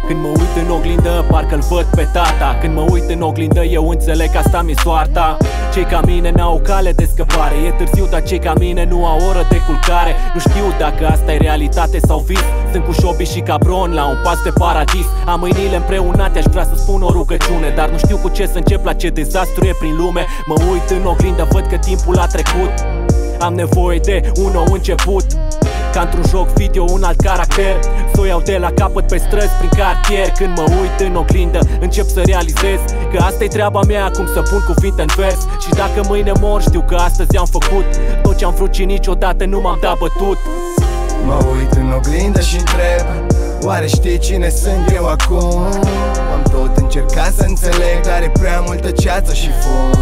Când mă uit în oglindă, parcă-l văd pe tata. Când mă uit în oglindă, eu înțeleg că asta mi-e soarta. Cei ca mine n-au o cale de scăpare. E târziu, dar cei ca mine nu au oră de culcare. Nu știu dacă asta e realitate sau vis. Sunt cu Șobi și Cabron la un pas de paradis. Am mâinile împreunate, aș vrea să spun o rugăciune, dar nu știu cu ce să încep, la ce dezastru e prin lume. Mă uit în oglindă, văd că timpul a trecut. Am nevoie de un nou început, ca într-un joc video, un alt caracter. Să o iau de la capăt pe străzi, prin cartier. Când mă uit în oglindă, încep să realizez că asta e treaba mea, acum să pun cuvinte în vers. Și dacă mâine mor, știu că astăzi am făcut tot ce-am vrut și niciodată nu m-am dat bătut. Mă uit în oglindă și întreb, oare știi cine sunt eu acum? Am tot încercat să înțeleg, dar e prea multă ceață și fum.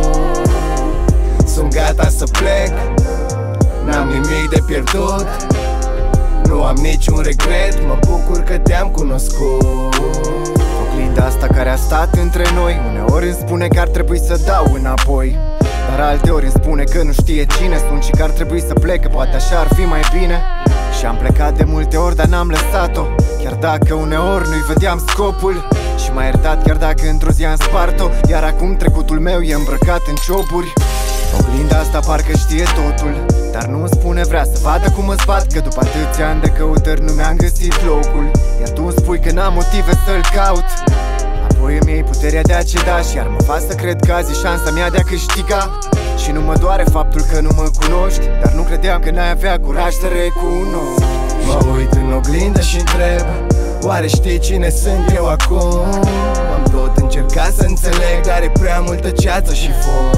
Sunt gata să plec, n-am nimic de pierdut, nu am niciun regret, mă bucur că te-am cunoscut. Oglinda asta care a stat între noi, uneori îmi spune că ar trebui să dau înapoi, dar alteori îmi spune că nu știe cine sunt și că ar trebui să plec, că poate așa ar fi mai bine. Și am plecat de multe ori, dar n-am lăsat-o, chiar dacă uneori nu-i vedeam scopul. Și m-a iertat chiar dacă într-o zi am spart-o, iar acum trecutul meu e îmbrăcat în cioburi. Oglinda asta parcă știe totul, dar nu îmi spune, vrea să vadă cum îți bat, că după atâția ani de căutări nu mi-am găsit locul. Iar tu îmi spui că n-am motive să-l caut. Apoi îmi iei puterea de a ceda și iar mă faci să cred că azi e șansa mea de a câștiga. Și nu mă doare faptul că nu mă cunoști, dar nu credeam că n-ai avea curaj să recunoști. Mă uit în oglindă și întreb, oare știi cine sunt eu acum? Am tot încercat să înțeleg, dar e prea multă ceață și fum.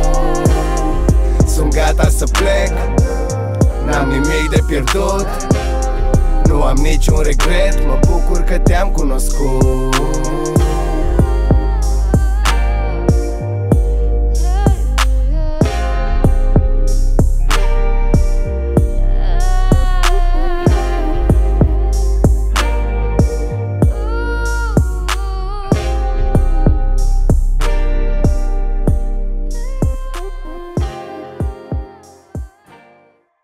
Sunt gata să plec, n-am nimic de pierdut, nu am niciun regret, mă bucur că te-am cunoscut.